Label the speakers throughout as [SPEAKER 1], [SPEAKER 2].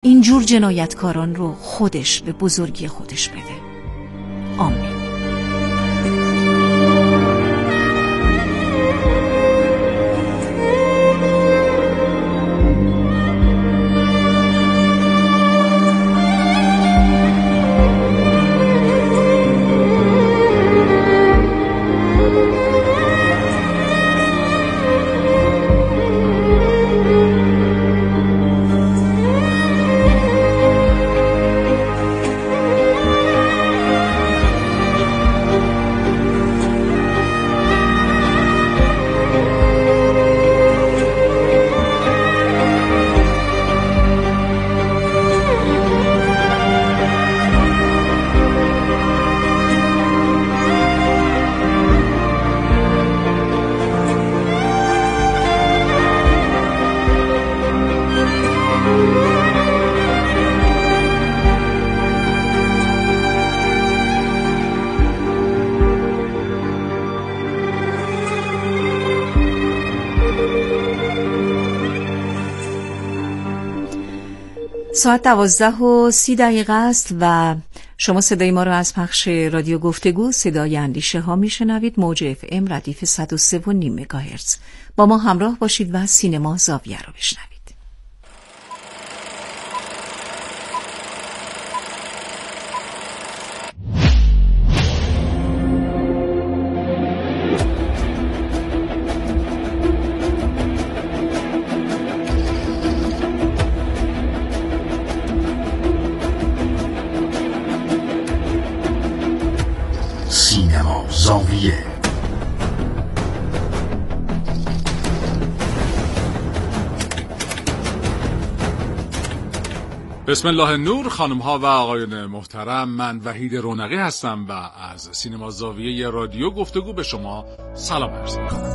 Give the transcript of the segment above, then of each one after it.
[SPEAKER 1] اینجور جنایتکاران رو خودش به بزرگی خودش بده. آمین. ساعت 12:30 است و شما صدای ما را از پخش رادیو گفتگو صدای اندیشه ها میشنوید. موج FM ردیف 103.5 مگاهرتز. با ما همراه باشید و سینما زاویه رو بشنوید.
[SPEAKER 2] زاویه. بسم الله نور. خانم ها و آقایان محترم، من وحید رونقی هستم و از سینما زاویه رادیو گفتگو به شما سلام عرض می‌کنم.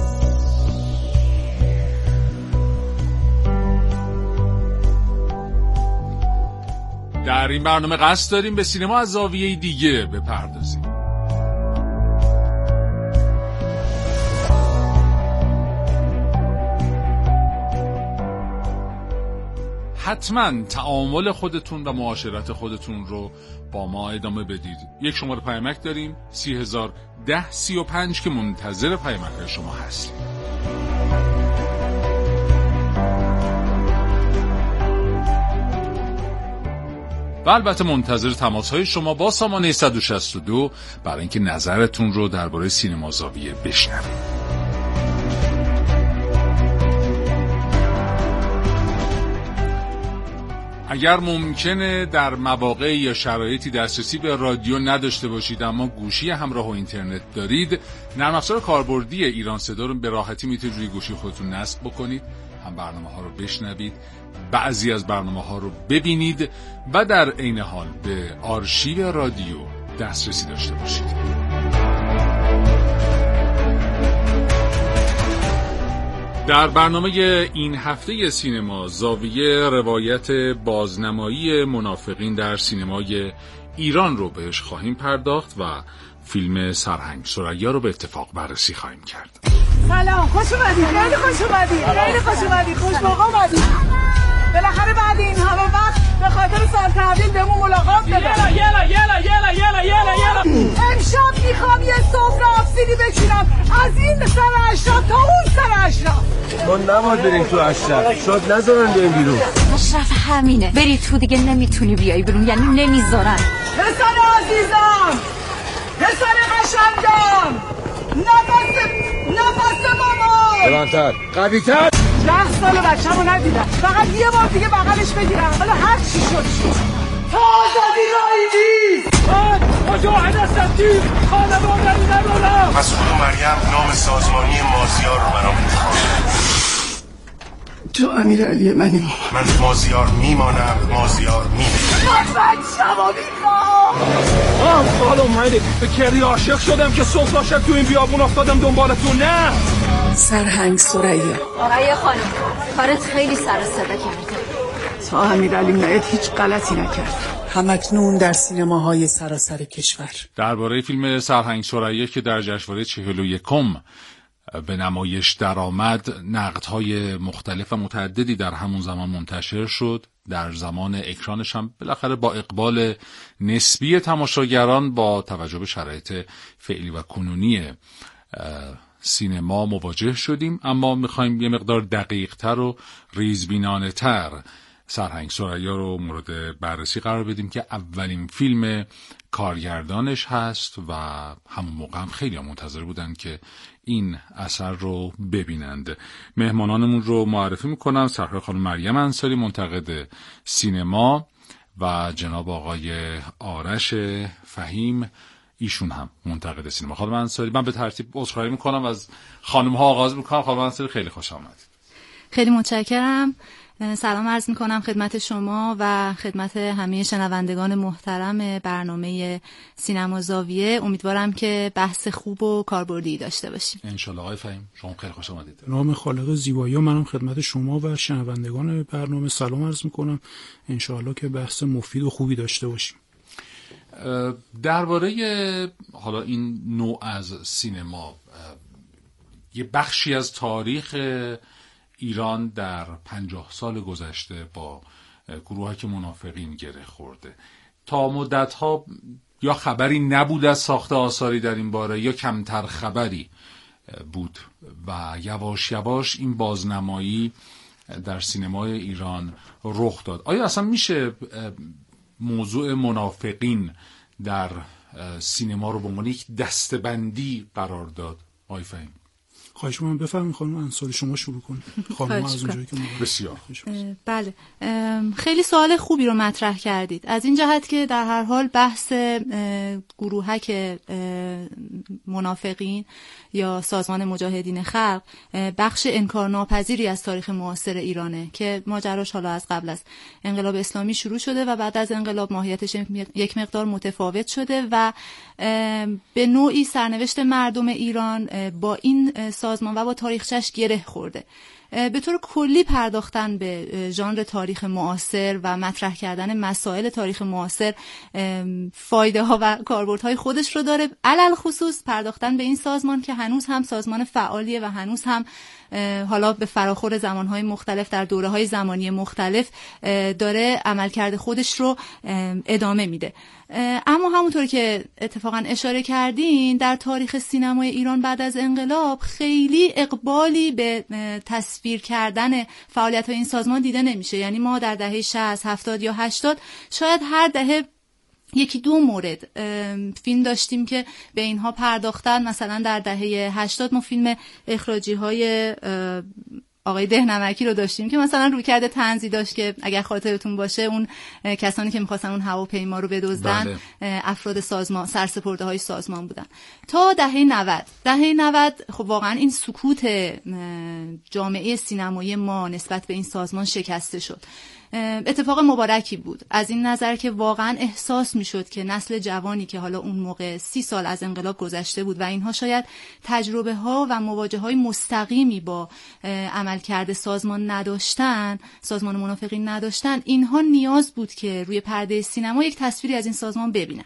[SPEAKER 2] در این برنامه قصد داریم به سینما از زاویه دیگه بپردازیم. حتما تعامل خودتون و معاشرت خودتون رو با ما ادامه بدید. یک شماره پیامک داریم 301035 که منتظر پیامک شما هستیم. و البته منتظر تماس‌های شما با سامانه 162 برای اینکه نظرتون رو درباره سینما زاویه بشنوید. اگر ممکنه در مواقع یا شرایطی دسترسی به رادیو نداشته باشید اما گوشی همراه و اینترنت دارید، نرم افزار کاربردی ایران صدا رو به راحتی میتونید روی گوشی خودتون نصب بکنید، هم برنامه‌ها رو بشنوید، بعضی از برنامه‌ها رو ببینید و در عین حال به آرشیو رادیو دسترسی داشته باشید. در برنامه این هفته سینما زاویه روایت بازنمایی منافقین در سینمای ایران رو بهش خواهیم پرداخت و فیلم سرهنگ ثریا رو به اتفاق بررسی خواهیم کرد.
[SPEAKER 3] سلام، خوش اومدید. خیلی خوش اومدید. خیلی خوش اومدید. خوش موقع اومدید. بالاخره بعد این همه وقت به خاطر سال تحویل بهمون ملاقات بده. یلا امشب میخوام یه سفره آبسیلی بچینم از این سر اشرف تا اون سر اشرف.
[SPEAKER 4] ما نباید بریم تو اشرف، شاید نذارن بریم بیرون.
[SPEAKER 1] اشرف همینه، بری تو دیگه نمیتونی بیای بیرون، یعنی نمیذارن.
[SPEAKER 3] پسر عزیزم، پسر قشنگم، نفس ماما
[SPEAKER 4] بلندتر، قوی‌تر.
[SPEAKER 3] 10 سال بچه‌مو ندیدم، فقط یه بار دیگه بغلش بگیرم، حالا هر چی شد. تا آزادی راهی نیست. مجاهد هستم تیم خانواده‌ای ندارم.
[SPEAKER 5] مسعود و مریم نام سازمانی مازیار رو برام انتخاب.
[SPEAKER 3] تو امیرعلی منی.
[SPEAKER 5] من مازیار میمانم، مازیار میمیرم.
[SPEAKER 3] من شما میخوام.
[SPEAKER 4] حالا اومده به کردی عاشق شدم که صبح عاشق تو این بیابون افتادم دنبالتون. نه
[SPEAKER 3] سرهنگ ثریا.
[SPEAKER 1] آقای خانم، کارت خیلی سر و صدا کرده.
[SPEAKER 3] تا امیرعلی نهایت هیچ غلطی نکرد. همکنون در سینماهای سراسر کشور.
[SPEAKER 2] درباره فیلم سرهنگ ثریا که در جشنواره 41م به نمایش درآمد، نقدهای مختلف و متعددی در همون زمان منتشر شد. در زمان اکرانش هم بالاخره با اقبال نسبی تماشاگران با توجه به شرایط فعلی و کنونی سینما مواجه شدیم، اما میخوایم یه مقدار دقیق‌تر و ریزبینانه‌تر سرهنگ ثریا رو مورد بررسی قرار بدیم که اولین فیلم کارگردانش هست و همون موقع هم خیلی منتظر بودن که این اثر رو ببینند. مهمانانمون رو معرفی میکنم: سرکار خانم مریم انصاری، منتقد سینما، و جناب آقای آرش فهیم، ایشون هم منتقد سینما. خانم انصاری، من به ترتیب عذرخواهی میکنم، از خانم ها آغاز میکنم. خانم انصاری خیلی خوش آمدید.
[SPEAKER 6] خیلی متشکرم. سلام عرض میکنم خدمت شما و خدمت همه شنوندگان محترم برنامه سینما زاویه. امیدوارم که بحث خوب و کاربردی داشته باشیم.
[SPEAKER 2] انشالله. آقای فهیم، شما خیلی خوش آمدید.
[SPEAKER 7] نام خالق زیبایی، منم خدمت شما و شنوندگان برنامه سلام عرض میکنم. انشالله که بحث مفید و خوبی داشته باشیم.
[SPEAKER 2] درباره حالا این نوع از سینما، یه بخشی از تاریخ ایران در 50 سال گذشته با گروه‌هایی که منافقین گره خورده. تا مدت‌ها یا خبری نبود از ساخت آثاری در این باره یا کمتر خبری بود و یواش یواش این بازنمایی در سینمای ایران رخ داد. آیا اصلا میشه موضوع منافقین در سینما رو به عنوان یک دسته‌بندی قرار داد؟ آقای فهیم.
[SPEAKER 7] خواهش می‌کنم بفرمایید خانم انصاری، شما شروع کنید. خانم از اونجایی که
[SPEAKER 2] بسیار.
[SPEAKER 6] بله، خیلی سوال خوبی رو مطرح کردید، از این جهت که در هر حال بحث گروهک منافقین یا سازمان مجاهدین خلق بخش انکارناپذیری از تاریخ معاصر ایرانه که ماجراش حالا از قبل از انقلاب اسلامی شروع شده و بعد از انقلاب ماهیتش یک مقدار متفاوت شده و به نوعی سرنوشت مردم ایران با این سازمان و با تاریخچش گره خورده. به طور کلی پرداختن به ژانر تاریخ معاصر و مطرح کردن مسائل تاریخ معاصر فایده ها و کاربردهای خودش رو داره، علل خصوص پرداختن به این سازمان که هنوز هم سازمان فعالیه و هنوز هم حالا به فراخور زمانهای مختلف در دوره‌های زمانی مختلف داره عملکرد خودش رو ادامه میده. اما همونطور که اتفاقا اشاره کردین، در تاریخ سینمای ایران بعد از انقلاب خیلی اقبالی به تصویر کردن فعالیت‌های این سازمان دیده نمیشه. یعنی ما در دهه 60، 70 یا 80 شاید هر دهه یکی دو مورد فیلم داشتیم که به اینها پرداختن. مثلا در دهه 80 ما فیلم اخراجی‌های آقای دهنمکی رو داشتیم که مثلا رویکرد طنزی داشت که اگر خاطرتون باشه اون کسانی که می‌خواستن اون هواپیما رو بدزدن افراد سازمان، سرسپرده‌های سازمان بودن. تا دهه 90 خب واقعا این سکوت جامعه سینمایی ما نسبت به این سازمان شکسته شد. اتفاق مبارکی بود از این نظر که واقعا احساس میشد که نسل جوانی که حالا اون موقع 30 سال از انقلاب گذشته بود و اینها شاید تجربه ها و مواجهه های مستقیمی با عملکرد سازمان نداشتن، سازمان منافقین نداشتن، اینها نیاز بود که روی پرده سینما یک تصویری از این سازمان ببینن.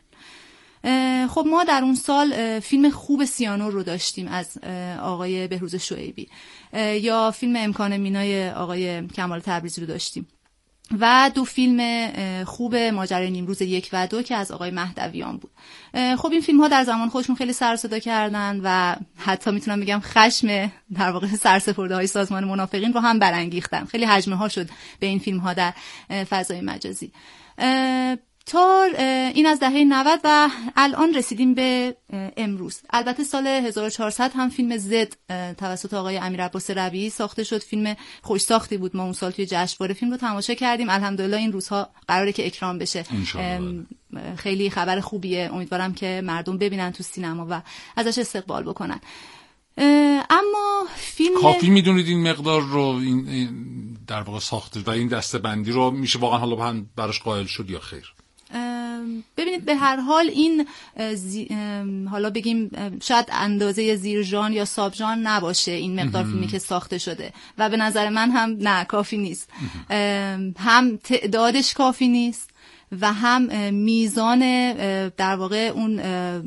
[SPEAKER 6] خب ما در اون سال فیلم خوب سیانور رو داشتیم از آقای بهروز شعیبی، یا فیلم امکان مینای آقای کمال تبریزی رو داشتیم و دو فیلم خوب ماجرای نیمروز 1 و 2 که از آقای مهدویان بود. خب این فیلم ها در زمان خودشون خیلی سر و صدا کردن و حتی میتونم بگم خشم در واقع سرسپرده های سازمان منافقین رو هم برانگیختن. خیلی هجمه ها شد به این فیلم ها در فضای مجازی. تا این از دهه 90 و الان رسیدیم به امروز. البته سال 1400 هم فیلم زد توسط آقای امیرعباس ربیعی ساخته شد. فیلم خوش ساختی بود. ما اون سال توی جشنواره فیلم رو تماشا کردیم. الحمدلله این روزها قراره که اکرام بشه. خیلی خبر خوبیه. امیدوارم که مردم ببینن تو سینما و ازش استقبال بکنن. اما فیلم
[SPEAKER 2] کافی میدونید این مقدار رو این در واقع ساخته و این دسته‌بندی رو میشه واقعا حالا براش قائل شد یا خیر؟
[SPEAKER 6] ببینید به هر حال این حالا بگیم شاید اندازه زیر ژان یا ساب ژان نباشه این مقدار فیلمی که ساخته شده و به نظر من هم نه کافی نیست. هم تعدادش کافی نیست و هم میزان در واقع اون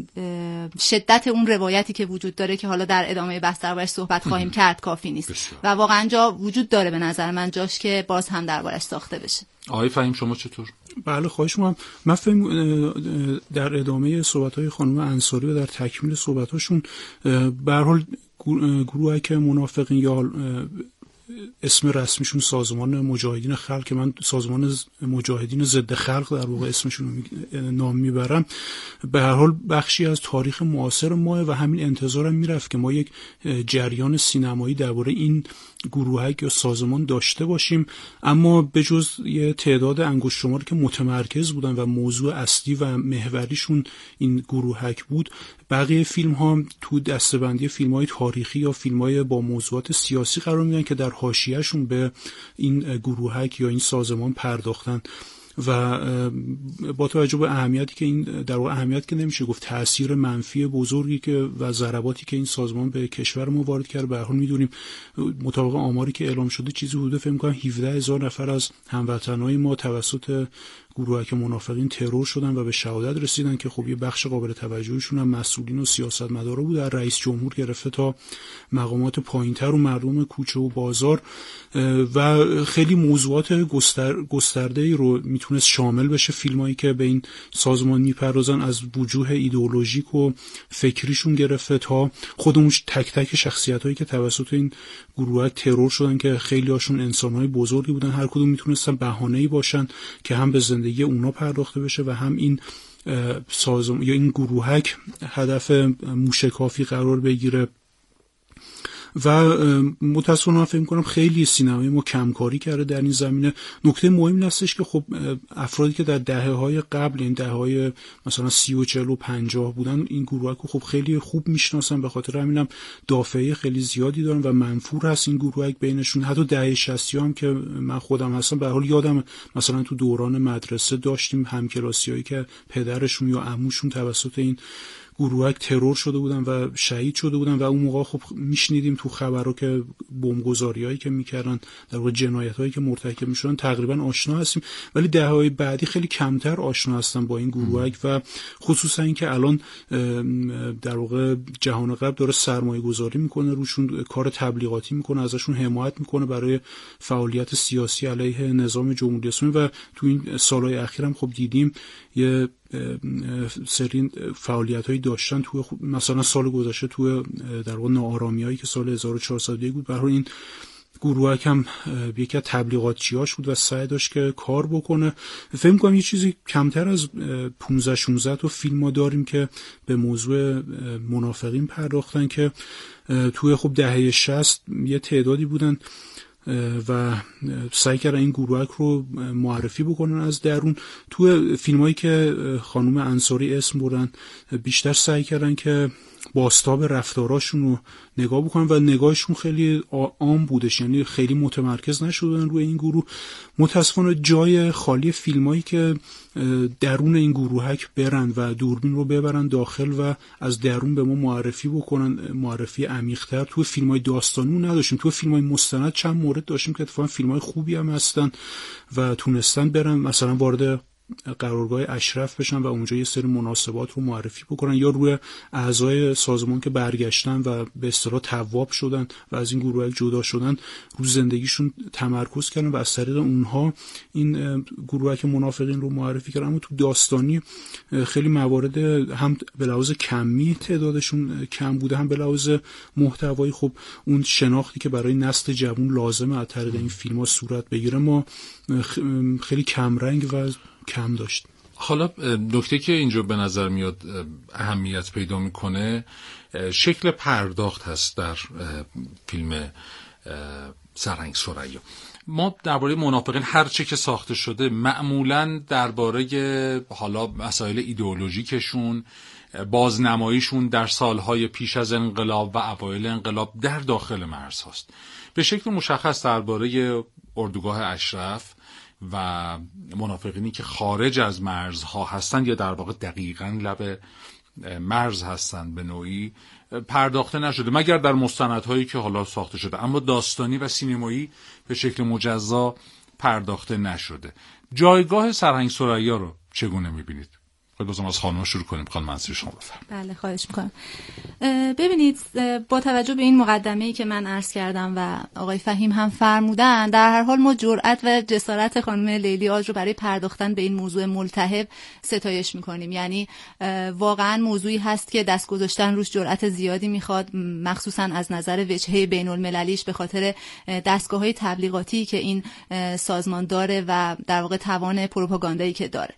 [SPEAKER 6] شدت اون روایتی که وجود داره که حالا در ادامه بحث دربارش صحبت خواهیم کرد کافی نیست و واقعا جا وجود داره به نظر من جاش که باز هم دربارش ساخته بشه.
[SPEAKER 2] آقای فهیم شما چطور؟
[SPEAKER 7] بله خواهش می‌کنم. من فهم در ادامه صحبت‌های خانم انصاری و در تکمیل صحبت‌هاشون به هر حال گروهک منافقین یا اسم رسمیشون سازمان مجاهدین خلق که من سازمان مجاهدین ضد خلق در واقع اسمشون نام میبرم، به هر حال بخشی از تاریخ معاصر ماه و همین انتظارم میرفت که ما یک جریان سینمایی درباره این گروهک یا سازمان داشته باشیم، اما به جز یه تعداد انگشت شماری که متمرکز بودن و موضوع اصلی و محوریشون این گروهک بود، بقیه فیلم ها تو دسته‌بندی فیلم های تاریخی یا فیلم های با موضوعات سیاسی قرار میدن که در حاشیه‌شون به این گروهک یا این سازمان پرداختن و با توجه به اهمیتی که این در واقع اهمیت که نمیشه گفت تأثیر منفی بزرگی که و ضرباتی که این سازمان به کشور ما وارد کرد، به هر حال میدونیم مطابق آماری که اعلام شده چیزی حدود فکر می‌کنم 17000 نفر از هموطنهای ما توسط گروهک منافقین ترور شدن و به شهادت رسیدن که خب یه بخش قابل توجهشون هم مسئولین و سیاستمدارا بود، از رئیس جمهور گرفته تا مقامات پایینتر و مردم کوچه و بازار و خیلی موضوعات گسترده‌ای رو میتونست شامل بشه فیلمایی که به این سازمان میپردازن، از وجوه ایدئولوژیک و فکریشون گرفته تا خودمون تک تک شخصیتایی که توسط این گروه ترور شدن که خیلی هاشون انسان‌های بزرگی بودن، هر کدوم میتونستن بهانه‌ای باشن که هم به زندگی اونا پرداخته بشه و هم این سازمان یا این گروهک هدف موشکافی قرار بگیره. و متأسفانه فکر می‌کنم خیلی سینمای ما کمکاری کرده در این زمینه. نکته مهم این هستش که خب افرادی که در دهه‌های قبل، این دهه‌های مثلا 30 و 40 و 50 بودن، این گروه‌ها خب خیلی خوب میشناسن، به خاطر همینم دافعه خیلی زیادی دارن و منفور هست این گروهک بینشون. حتی دهه 60 هم که من خودم هستم، به هر حال یادم مثلا تو دوران مدرسه داشتیم همکلاسیایی که پدرشون یا عموشون توسط این گروهک ترور شده بودن و شهید شده بودن و اون موقع خب میشنیدیم تو خبرها که بمبگذاریایی که میکردن، در واقع جنایتایی که مرتکب میشدن، تقریبا آشنا هستیم. ولی دهه‌های بعدی خیلی کمتر آشنا هستن با این گروهک و خصوصا اینکه الان در واقع جهان غرب داره سرمایه گذاری میکنه روشون، کار تبلیغاتی میکنه، ازشون حمایت میکنه برای فعالیت سیاسی علیه نظام جمهوری اسلامی و تو این سالهای اخیر هم خب دیدیم یه سری فعالیت‌هایی داشتن توی مثلا سال گذشته توی در واقع ناآرامی‌هایی که سال 1401 بود. برای این گروهک هم یکی از تبلیغاتچیاش بود و سعی داشت که کار بکنه. فکر می‌کنم یه چیزی کمتر از 15-16 تا فیلم ما داریم که به موضوع منافقین پرداختن که توی خب دهه 60 یه تعدادی بودن و سعی کردن این گروهک رو معرفی بکنن از درون. تو فیلمایی که خانم انصاری اسم بردن بیشتر سعی کردن که بازتاب رفتاراشون رو نگاه بکنن و نگاهشون خیلی عام بودش، یعنی خیلی متمرکز نشدن روی این گروه. متاسفانه جای خالی فیلمایی که درون این گروهک برن و دوربین رو ببرن داخل و از درون به ما معرفی بکنن، معرفی عمیق‌تر، تو فیلمای داستانی نداشتیم. تو فیلمای مستند چند مورد داشتیم که اتفاقا فیلمای خوبی هم هستن و تونستن برن مثلا وارد قرارگاه اشرف بشن و اونجا یه سری مناسبات رو معرفی بکنن، یا روی اعضای سازمان که برگشتن و به اصطلاح تواب شدن و از این گروه جدا شدن رو زندگیشون تمرکز کردن و از طریق اونها این گروه منافقین رو معرفی کردن. اما تو داستانی خیلی موارد هم به لحاظ کمی تعدادشون کم بوده، هم به لحاظ محتوایی خب اون شناختی که برای نسل جوان لازمه از طریق این فیلم‌ها صورت بگیره ما خیلی کم رنگ و کم داشت.
[SPEAKER 2] حالا نکته که اینجا به نظر میاد اهمیت پیدا میکنه شکل پرداخت هست در فیلم سرهنگ ثریا. ما درباره منافقین هر چه که ساخته شده معمولاً درباره حالا مسائل ایدئولوژیکشون، بازنماییشون در سالهای پیش از انقلاب و اوایل انقلاب در داخل مرز هاست. به شکل مشخص درباره اردوگاه اشرف و منافقینی که خارج از مرزها هستند یا در واقع دقیقاً لب مرز هستند به نوعی پرداخته نشده، مگر در مستندهایی که حالا ساخته شده، اما داستانی و سینمایی به شکل مجزا پرداخته نشده. جایگاه سرهنگ ثریا رو چگونه می‌بینید؟ بازم از خانم شروع کنیم. خانم منصوری شما بفرمایید.
[SPEAKER 6] بله خواهش میکنم. ببینید با توجه به این مقدمه‌ای که من عرض کردم و آقای فهیم هم فرمودن، در هر حال ما جرأت و جسارت خانم لیلی آج رو برای پرداختن به این موضوع ملتهب ستایش میکنیم. یعنی واقعا موضوعی هست که دست گذاشتن روش جرأت زیادی میخواد، مخصوصا از نظر وجهه بین‌المللیش به خاطر دستگاه‌های تبلیغاتی که این سازمان داره و در واقع توان پروپاگاندایی که داره.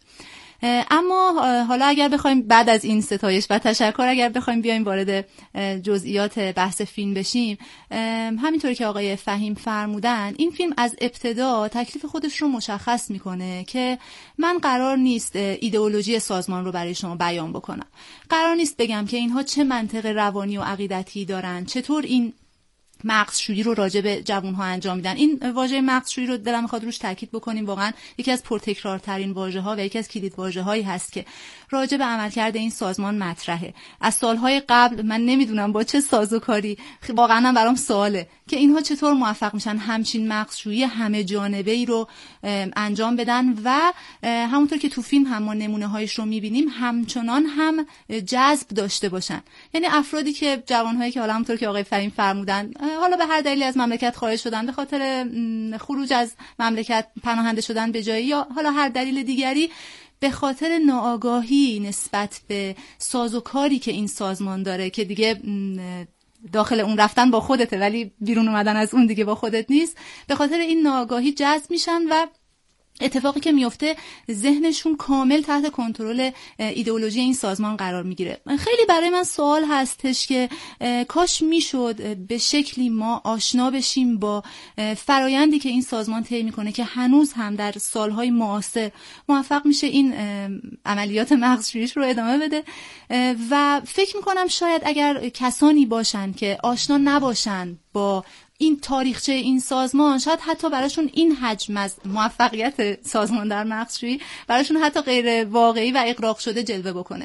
[SPEAKER 6] اما حالا اگر بخوایم بعد از این ستایش و تشکر اگر بخوایم بیایم وارد جزئیات بحث فیلم بشیم، همینطوری که آقای فهیم فرمودن، این فیلم از ابتدا تکلیف خودش رو مشخص میکنه که من قرار نیست ایدئولوژی سازمان رو برای شما بیان بکنم، قرار نیست بگم که اینها چه منطق روانی و عقیدتی دارن، چطور این مغزشویی رو راجع به جوان‌ها انجام میدن. این واژه مغزشویی رو دلم می‌خواد روش تاکید بکنیم، واقعا یکی از پرتکرارترین واژه‌ها و یکی از کلید واژه‌هایی هست که راجع به عملکرد این سازمان مطرحه. از سال‌های قبل من نمیدونم با چه سازوکاری، واقعا هم برام سواله که اینها چطور موفق میشن همچین مغزشویی همه جانبه‌ای رو انجام بدن و همونطور که تو فیلم هم ما نمونه‌هایش رو می‌بینیم همچنان هم جذب داشته باشن. یعنی افرادی که جوان‌هایی که حالا همونطور که آقای فهیم فرمودن حالا به هر دلیلی از مملکت خارج شدن، به خاطر خروج از مملکت پناهنده شدن به جایی یا حالا هر دلیل دیگری، به خاطر ناآگاهی نسبت به سازوکاری که این سازمان داره که دیگه داخل اون رفتن با خودته ولی بیرون اومدن از اون دیگه با خودت نیست، به خاطر این ناآگاهی جذب میشن و اتفاقی که میفته ذهنشون کامل تحت کنترل ایدئولوژی این سازمان قرار میگیره. خیلی برای من سوال هستش که کاش میشد به شکلی ما آشنا بشیم با فرایندی که این سازمان طی میکنه که هنوز هم در سالهای معاصر موفق میشه این عملیات مغزشوییش رو ادامه بده و فکر میکنم شاید اگر کسانی باشن که آشنا نباشن با این تاریخچه این سازمان، شاید حتی براشون این حجم از موفقیت سازمان در مغزشویی براشون حتی غیر واقعی و اغراق شده جلوه بکنه.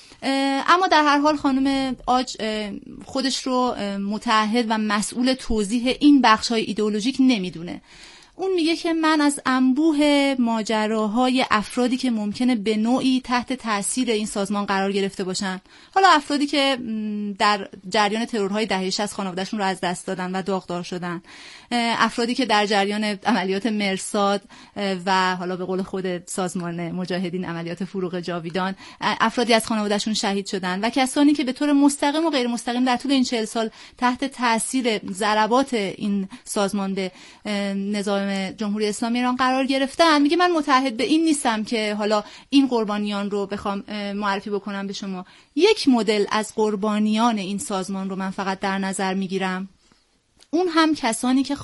[SPEAKER 6] اما در هر حال خانم آج خودش رو متعهد و مسئول توضیح این بخش‌های ایدئولوژیک نمیدونه. اون میگه که من از انبوه ماجراهای افرادی که ممکنه به نوعی تحت تاثیر این سازمان قرار گرفته باشن، حالا افرادی که در جریان ترورهای دهه 60 خانواده‌شون رو از دست دادن و داغدار شدن، افرادی که در جریان عملیات مرصاد و حالا به قول خود سازمان مجاهدین عملیات فروغ جاویدان افرادی از خانواده‌شون شهید شدن و کسانی که به طور مستقیم و غیر مستقیم در طول این 40 سال تحت تاثیر ضربات این سازمان به نظام جمهوری اسلامی ایران قرار گرفتن. میگه من متعهد به این نیستم که حالا این قربانیان رو بخوام معرفی بکنم به شما. یک مدل از قربانیان این سازمان رو من فقط در نظر میگیرم، اون هم کسانی که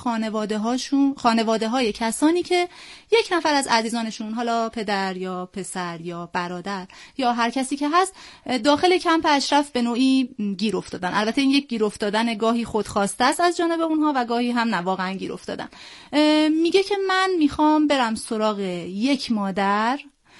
[SPEAKER 6] خانواده های کسانی که یک نفر از عزیزانشون، حالا پدر یا پسر یا برادر یا هر کسی که هست، داخل کمپ اشرف به نوعی گیر افتادن. البته این یک گیر افتادن گاهی خودخواسته است از جانب اونها و گاهی هم نه واقعا گیر افتادن. میگه که من میخوام برم سراغ یک مادر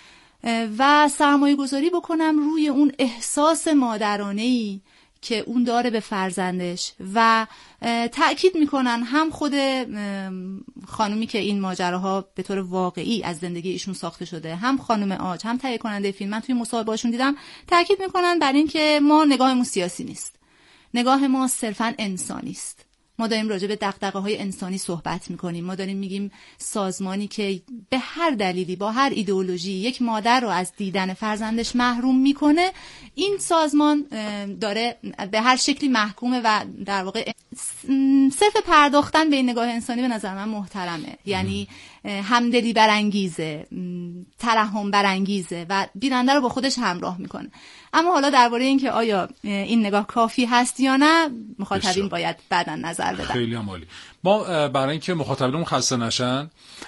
[SPEAKER 6] و سرمایه گذاری بکنم روی اون احساس مادرانه‌ای که اون داره به فرزندش و تأکید میکنن هم خود خانومی که این ماجراها به طور واقعی از زندگی ایشون ساخته شده، هم خانم آج، هم تهیه کننده فیلم، من توی مصاحبه‌هاشون دیدم تأکید میکنن بر این که ما نگاهمون سیاسی نیست، نگاه ما صرفاً انسانی است. ما داریم راجع به دغدغه‌های انسانی صحبت می‌کنیم. ما داریم میگیم سازمانی که به هر دلیلی با هر ایدئولوژی یک مادر رو از دیدن فرزندش محروم میکنه، این سازمان داره به هر شکلی محکومه و در واقع صرف پرداختن به این نگاه انسانی به نظر من محترمه. یعنی همدلی برانگیزه، ترحم برانگیزه و بیننده رو با خودش همراه میکنه. اما حالا درباره این که آیا این نگاه کافی هست یا نه، مخاطبین باید بعداً نظر بدن.
[SPEAKER 2] خیلی عالی. ما برای اینکه مخاطبین خسته نشن،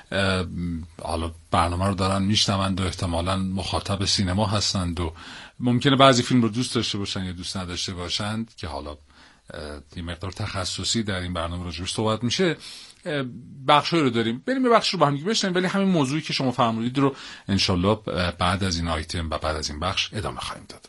[SPEAKER 2] حالا برنامه رو دارن میشنوند و احتمالاً مخاطب سینما هستند و ممکنه بعضی فیلم رو دوست داشته باشن یا دوست نداشته باشند که حالا این مقدار تخصصی در این برنامه راجعش صحبت میشه. بخشایی رو داریم، بریم به بخش رو با هم دیگه بشنویم، ولی همین موضوعی که شما فرمودید رو انشالله بعد از این آیتم و بعد از این بخش ادامه خواهیم داد.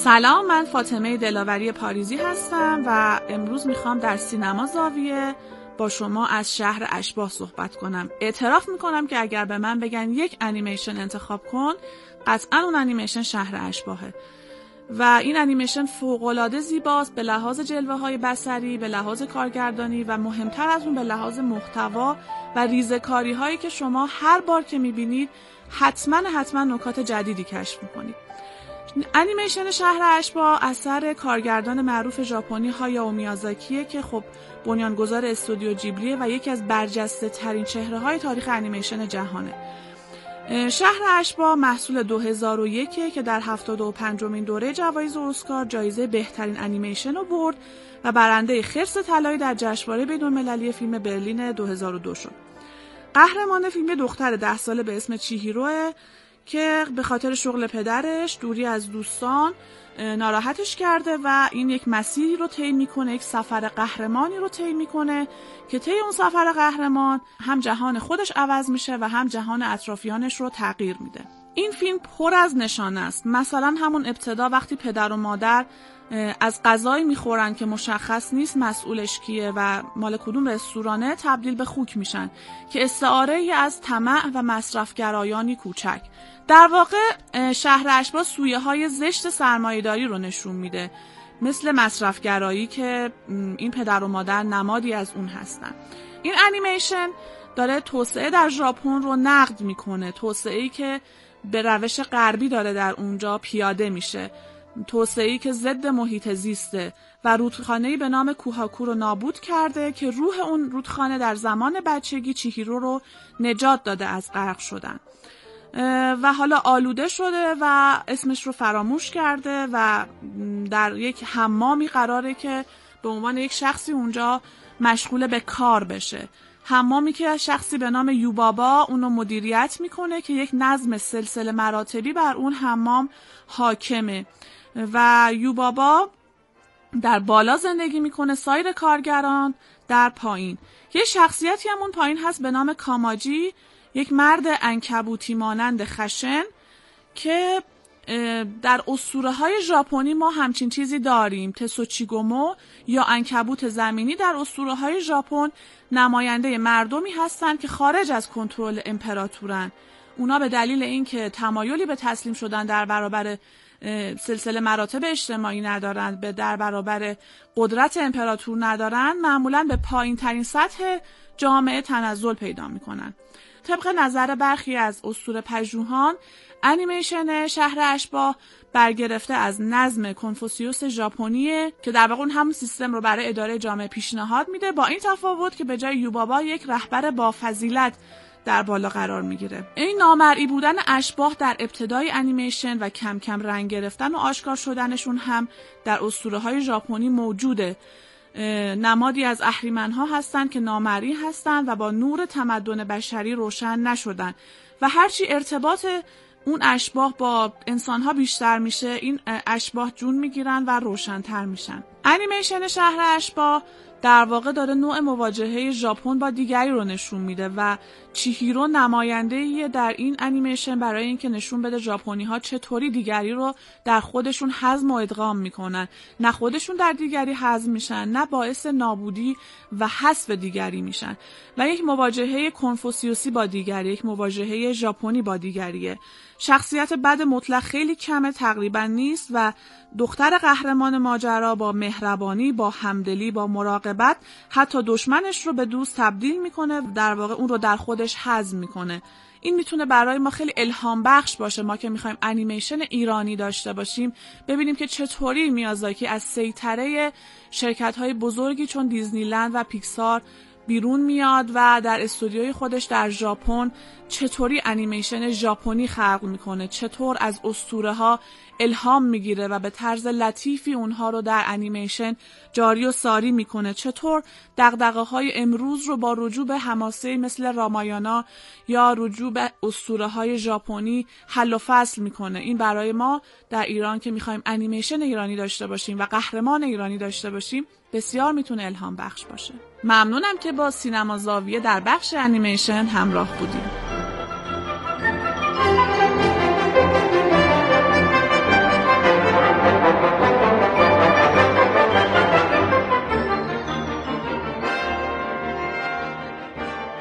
[SPEAKER 8] سلام، من فاطمه دلاوری پاریزی هستم و امروز میخوام در سینما زاویه با شما از شهر اشباح صحبت کنم. اعتراف میکنم که اگر به من بگن یک انیمیشن انتخاب کن، قطعا اون انیمیشن شهر اشباحه و این انیمیشن فوق‌العاده زیباست به لحاظ جلوه‌های بصری، به لحاظ کارگردانی و مهمتر از اون به لحاظ محتوا و ریزه‌کاری‌هایی که شما هر بار که می‌بینید حتما نکات جدیدی کشف می‌کنید. انیمیشن شهر اشباح اثر کارگردان معروف ژاپنی هایائو میازاکیه که خب بنیانگذار استودیو جیبلیه و یکی از برجسته ترین چهره‌های تاریخ انیمیشن جهانه. شهر اشباح محصول 2001 که در 75مین دوره جوایز اسکار جایزه بهترین انیمیشن رو برد و برنده خرس طلایی در جشنواره بین‌المللی فیلم برلین 2002 شد. قهرمان فیلم دختر 10 ساله به اسم چیهیروه که به خاطر شغل پدرش دوری از دوستان ناراحتش کرده و این یک مسیری رو طی میکنه، یک سفر قهرمانی رو طی میکنه که طی اون سفر قهرمان هم جهان خودش عوض میشه و هم جهان اطرافیانش رو تغییر میده. این فیلم پر از نشانه است. مثلا همون ابتدا وقتی پدر و مادر از غذایی میخورن که مشخص نیست مسئولش کیه و مال کدوم رستورانه، تبدیل به خوک میشن که استعاره از طمع و مصرفگرایانی کوچک. در واقع شهر اشباح سویه های زشت سرمایه‌داری رو نشون میده، مثل مصرفگرایی که این پدر و مادر نمادی از اون هستن. این انیمیشن داره توسعه در ژاپن رو نقد میکنه، توسعه‌ای که به روش غربی داره در اونجا پیاده میشه، توسعه‌ای که ضد محیط زیسته و رودخانه‌ای به نام کوهاکو رو نابود کرده که روح اون رودخانه در زمان بچگی چیهیرو رو نجات داده از غرق شدن و حالا آلوده شده و اسمش رو فراموش کرده و در یک حمامی قراره که به عنوان یک شخصی اونجا مشغول به کار بشه. حمامی که شخصی به نام یوبابا اونو مدیریت میکنه که یک نظم سلسله مراتبی بر اون حمام حاکمه و یوبابا در بالا زندگی میکنه، سایر کارگران در پایین. یه شخصیتی هم اون پایین هست به نام کاماجی، یک مرد عنکبوتی مانند خشن که در اسطوره‌های ژاپنی ما همچین چیزی داریم. تسوچیگومو یا عنکبوت زمینی در اسطوره‌های ژاپن نماینده مردمی هستند که خارج از کنترل امپراتورن. اونا به دلیل اینکه تمایلی به تسلیم شدن در برابر سلسله مراتب اجتماعی ندارن، در برابر قدرت امپراتور ندارن، معمولاً به پایین ترین سطح جامعه تنزل پیدا میکنن. طبق نظر برخی از اسطوره‌پژوهان، انیمیشن شهر اشباح برگرفته از نظم کنفوسیوس ژاپنیه که در واقع همون سیستم رو برای اداره جامعه پیشنهاد میده، با این تفاوت که به جای یوبابا یک رهبر با فضیلت در بالا قرار میگیره. این نامرئی بودن اشباح در ابتدای انیمیشن و کم کم رنگ گرفتن و آشکار شدنشون هم در اسطوره‌های ژاپنی موجوده. نمادی از اهریمن‌ها هستند که نامرئی هستند و با نور تمدن بشری روشن نشدن و هرچی ارتباط اون اشباح با انسان‌ها بیشتر میشه، این اشباح جون میگیرن و روشن‌تر میشن. انیمیشن شهر اشباح در واقع داره نوع مواجهه ژاپن با دیگری رو نشون میده و چیهیرو نماینده‌ایه در این انیمیشن برای اینکه نشون بده ژاپنی‌ها چطوری دیگری رو در خودشون هضم و ادغام میکنن، نه خودشون در دیگری هضم میشن، نه باعث نابودی و حذف دیگری میشن و یک مواجهه کنفوسیوسی با دیگری، یک مواجهه ژاپنی با دیگریه. شخصیت بد مطلق خیلی کمه، تقریبا نیست و دختر قهرمان ماجرا با مهربانی، با همدلی، با مراقبت حتی دشمنش رو به دوست تبدیل میکنه، در واقع اون رو در خودش هضم میکنه. این میتونه برای ما خیلی الهام بخش باشه، ما که میخوایم انیمیشن ایرانی داشته باشیم، ببینیم که چطوری میازاکی از سیطره شرکت‌های بزرگی چون دیزنیلند و پیکسار بیرون میاد و در استودیوی خودش در ژاپن چطوری انیمیشن ژاپنی خلق میکنه، چطور از اسطوره‌ها الهام میگیره و به طرز لطیفی اونها رو در انیمیشن جاری و ساری میکنه، چطور دغدغه‌های امروز رو با رجوع به حماسه مثل رامایانا یا رجوع به اسطوره‌های ژاپنی حل و فصل میکنه. این برای ما در ایران که میخوایم انیمیشن ایرانی داشته باشیم و قهرمان ایرانی داشته باشیم بسیار میتونه الهام بخش باشه. ممنونم که با سینما زاویه در بخش انیمیشن همراه بودیم.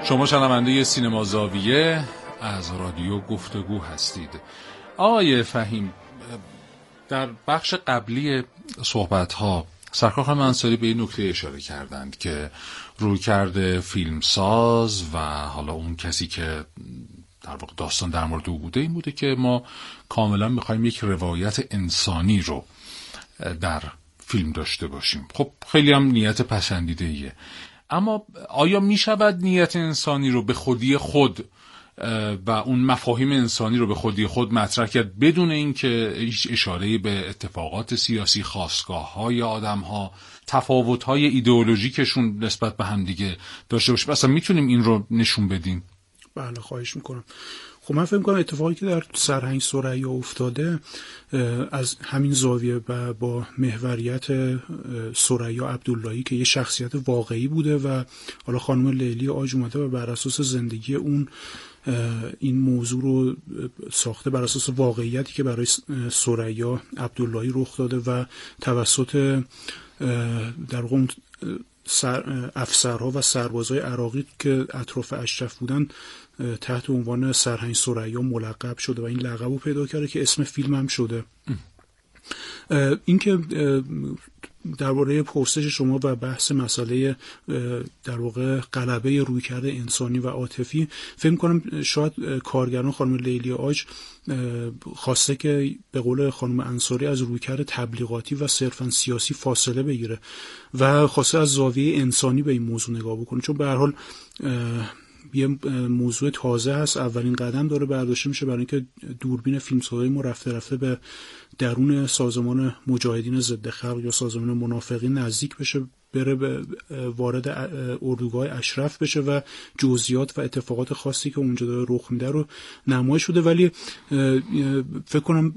[SPEAKER 2] شما شنونده سینما زاویه از رادیو گفتگو هستید. آقای فهیم، در بخش قبلی صحبت‌ها سرکار خانم انصاری به این نکته اشاره کردند که رویکرد فیلمساز و حالا اون کسی که در واقع داستان در مورد او بوده این بوده که ما کاملا می‌خوایم یک روایت انسانی رو در فیلم داشته باشیم. خب خیلی هم نیت پسندیده‌ایه، اما آیا می‌شود نیت انسانی رو به خودی خود و اون مفاهیم انسانی رو به خودی خود مطرح کرد بدون اینکه هیچ اشاره‌ای به اتفاقات سیاسی، خاستگاه‌های آدم‌ها، تفاوت‌های ایدئولوژیکشون نسبت به هم دیگه داشته باشه؟ مثلا میتونیم این رو نشون بدیم؟
[SPEAKER 7] بله، خواهش میکنم. خب من فکر میکنم اتفاقی که در سرهنگ ثریا افتاده از همین زاویه و با محوریت ثریا عبداللهی که یه شخصیت واقعی بوده و حالا خانم لیلی عاج اومده و بر اساس زندگی اون این موضوع رو ساخته، بر اساس واقعیتی که برای ثریا عبداللهی رخ داده و توسط در واقع افسرها و سربازای عراقی که اطراف اشرف بودن تحت عنوان سرهنگ ثریا ملقب شده و این لقب رو پیدا کرده که اسم فیلم هم شده. این که درباره پرسش شما و بحث مسئله در واقع غلبه رویکرد انسانی و عاطفی، فکر می‌کنم شاید کارگران خانم لیلی عاج خواسته که به قول خانم انصاری از رویکرد تبلیغاتی و صرفاً سیاسی فاصله بگیره و خواسته از زاویه انسانی به این موضوع نگاه بکنه، چون به هر حال یه موضوع تازه هست، اولین قدم داره برداشته میشه برای اینکه دوربین فیلمسازای ما رفته به درون سازمان مجاهدین ضد خلق یا سازمان منافقین نزدیک بشه، بره به وارد اردوگاه اشرف بشه و جزئیات و اتفاقات خاصی که اونجا داره رخ میده رو نمایش شده. ولی فکر کنم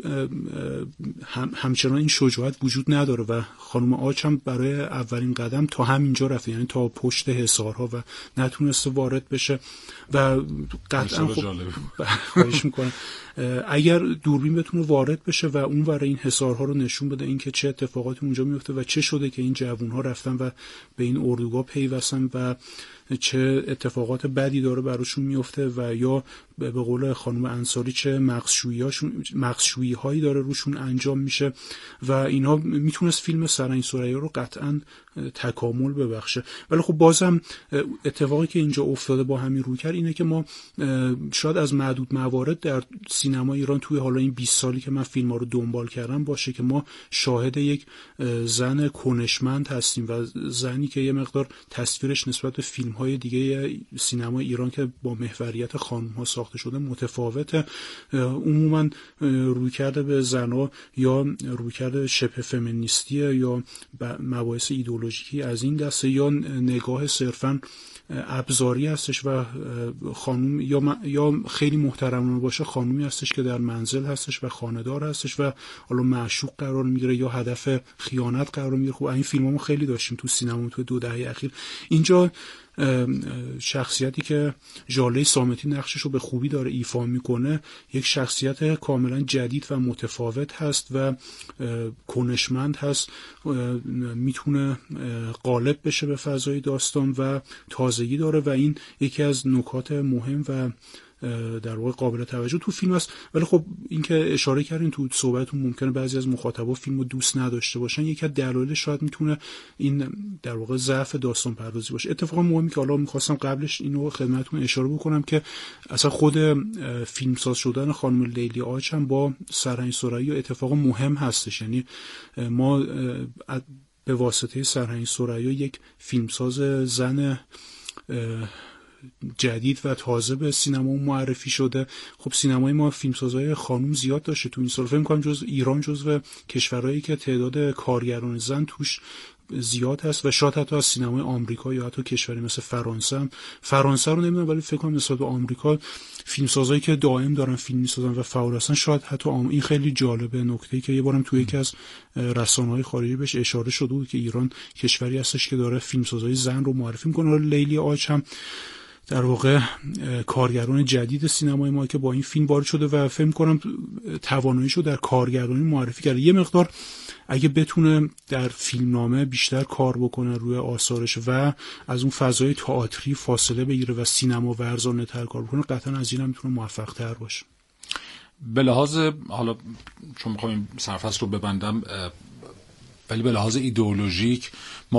[SPEAKER 7] همچنان این شجاعت وجود نداره و خانم عاج هم برای اولین قدم تا همینجا رفته، یعنی تا پشت حصارها و نتونسته وارد بشه و قطعا خواهش میکنم اگر دوربین بتونه وارد بشه و اون ور این حصارها رو نشون بده، اینکه چه اتفاقاتی اونجا میفته و چه شده که این جوانها رفتن و به این اردوگاه پیوستن و چه اتفاقات بدی داره براشون میفته و یا به قول خانم انصاری چه مغزشویی هایی داره روشون انجام میشه و اینها میتونست فیلم سرهنگ ثریا رو قطعا تکامل ببخشه. ولی خب بازم اتفاقی که اینجا افتاده با همین رویکرد اینه که ما شاید از معدود موارد در سینما ایران توی حالا این 20 سالی که من فیلم‌ها رو دنبال کردم باشه که ما شاهد یک زن کنشمند هستیم و زنی که یه مقدار تصویرش نسبت به فیلم‌های دیگه سینما ایران که با محوریت خانم‌ها ساخته شده متفاوته. عموما رویکرد به زن‌ها یا رویکرد شبه فمینیستی یا مباحث ایدئولوژیکی از این دسته یا نگاه صرفاً ابزاری هستش و خانم یا خیلی محترمانه باشه خانومی هستش که در منزل هستش و خانه‌دار هستش و حالا معشوق قرار میگیره یا هدف خیانت قرار میگیره. خب این فیلمامو خیلی داشتیم تو سینما تو 2 دهه اخیر. اینجا شخصیتی که ژاله صامتی نقشش رو به خوبی داره ایفا میکنه یک شخصیت کاملا جدید و متفاوت هست و کنشمند هست، میتونه غالب بشه به فضای داستان و تازگی داره و این یکی از نکات مهم و در واقع قابل توجه تو فیلم است. ولی خب این که اشاره کردین تو صحبتتون ممکنه بعضی از مخاطبا فیلمو دوست نداشته باشن، یکی از دلایلش شاید میتونه این در واقع ضعف داستان پردازی باشه. اتفاقا مهمی که حالا می‌خواستم قبلش اینو خدمتتون اشاره بکنم که اصلا خود فیلمساز شدن خانم لیلی عاج هم با سرهنگ ثریا اتفاق مهم هستش، یعنی ما به واسطه سرهنگ ثریا یک فیلمساز زن جدید و تازه به سینما معرفی شده. خب سینمای ما فیلمسازهای خانم زیاد داشته تو این سال، فکر می‌کنم ایران جزو کشورهایی که تعداد کارگران زن توش زیاد هست و شاید حتی از سینمای آمریکا یا حتی کشوری مثل فرانسه رو نمیدونم ولی فکر کنم نسبت به آمریکا فیلمسازایی که دائم دارن فیلم می‌سازن و فعال هستن شاید حتی این خیلی جالبه. نکته‌ای که یه بارم توی یکی از رسانه‌های خارجی بهش اشاره شده بود که ایران کشوری هستش که داره فیلمسازهای زن رو معرفی می‌کنه. لیلی عاج هم در واقع کارگردان جدید سینمای ما که با این فیلم وارد شده و فکر کنم تواناییشو در کارگردانی معرفی کرده. یه مقدار اگه بتونه در فیلمنامه بیشتر کار بکنه روی آثارش و از اون فضای تئاتری فاصله بگیره و سینما ورزانه تر کار بکنه، قطعا از این هم میتونه موفق تر باشه.
[SPEAKER 2] به لحاظ، حالا چون میخوام این سرفصل رو ببندم، ولی به لحاظ ایدئولوژیک